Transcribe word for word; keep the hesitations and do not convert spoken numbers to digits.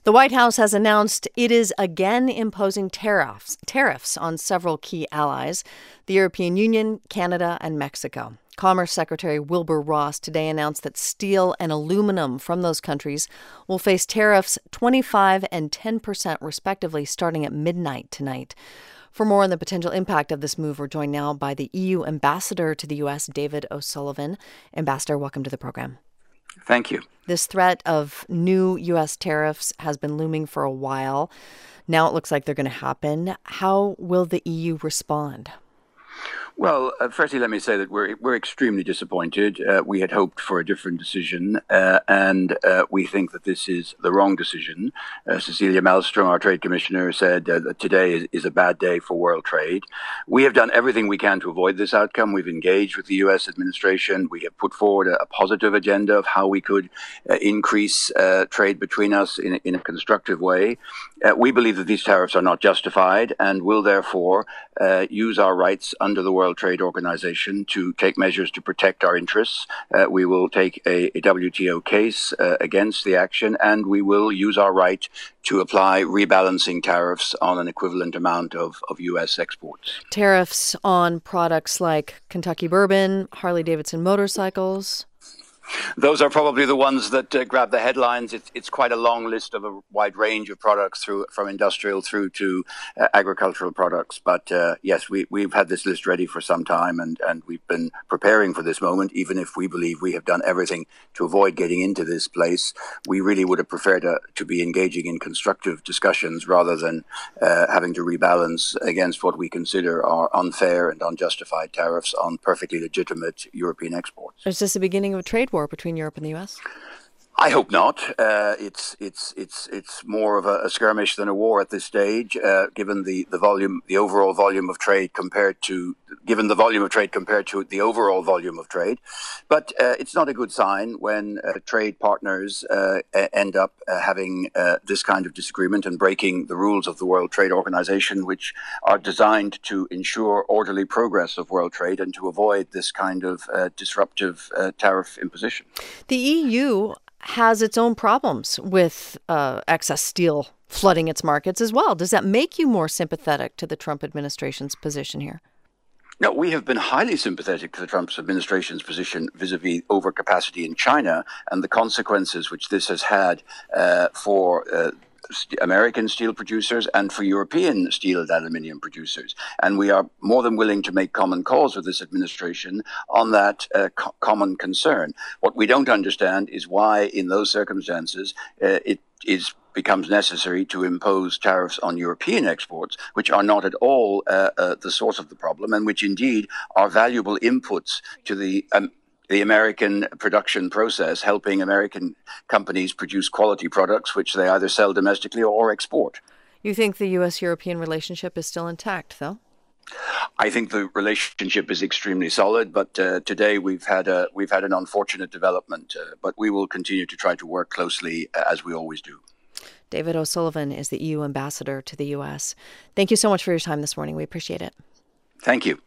The White House has announced it is again imposing tariffs, tariffs on several key allies, the European Union, Canada, and Mexico. Commerce Secretary Wilbur Ross today announced that steel and aluminum from those countries will face tariffs twenty-five and ten percent respectively starting at midnight tonight. For more on the potential impact of this move, we're joined now by the E U ambassador to the U S, David O'Sullivan. Ambassador, welcome to the program. Thank you. This threat of new U S tariffs has been looming for a while. Now it looks like they're going to happen. How will the E U respond? Well, uh, firstly, let me say that we're we're extremely disappointed. Uh, we had hoped for a different decision, uh, and uh, we think that this is the wrong decision. Uh, Cecilia Malmström, our trade commissioner, said uh, that today is, is a bad day for world trade. We have done everything we can to avoid this outcome. We've engaged with the U S administration. We have put forward a, a positive agenda of how we could uh, increase uh, trade between us in, in a constructive way. Uh, we believe that these tariffs are not justified and will therefore uh, use our rights under the World Trade Organization to take measures to protect our interests. Uh, we will take a, a W T O case uh, against the action, and we will use our right to apply rebalancing tariffs on an equivalent amount of, of U S exports. Tariffs on products like Kentucky bourbon, Harley-Davidson motorcycles. Those are probably the ones that uh, grab the headlines. It's, it's quite a long list of a wide range of products, through from industrial through to uh, agricultural products. But uh, yes, we, we've had this list ready for some time, and, and we've been preparing for this moment. Even if we believe we have done everything to avoid getting into this place, we really would have preferred uh, to be engaging in constructive discussions rather than uh, having to rebalance against what we consider are unfair and unjustified tariffs on perfectly legitimate European exports. Is this the beginning of a trade war between Europe and the U S? I hope not. Uh, it's it's it's it's more of a, a skirmish than a war at this stage, uh, given the, the volume, the overall volume of trade compared to, given the volume of trade compared to the overall volume of trade. But uh, it's not a good sign when uh, trade partners uh, end up uh, having uh, this kind of disagreement and breaking the rules of the World Trade Organization, which are designed to ensure orderly progress of world trade and to avoid this kind of uh, disruptive uh, tariff imposition. The E U has its own problems with uh, excess steel flooding its markets as well. Does that make you more sympathetic to the Trump administration's position here? No, we have been highly sympathetic to the Trump administration's position vis-a-vis overcapacity in China and the consequences which this has had uh, for uh, American steel producers and for European steel and aluminium producers. And we are more than willing to make common cause with this administration on that uh, co- common concern. What we don't understand is why, in those circumstances, uh, it is becomes necessary to impose tariffs on European exports, which are not at all uh, uh, the source of the problem, and which indeed are valuable inputs to the um, the American production process, helping American companies produce quality products which they either sell domestically or export. You think the U S European relationship is still intact, though? I think the relationship is extremely solid, but uh, today we've had a we've had an unfortunate development. Uh, but we will continue to try to work closely uh, as we always do. David O'Sullivan is the E U ambassador to the U S. Thank you so much for your time this morning. We appreciate it. Thank you.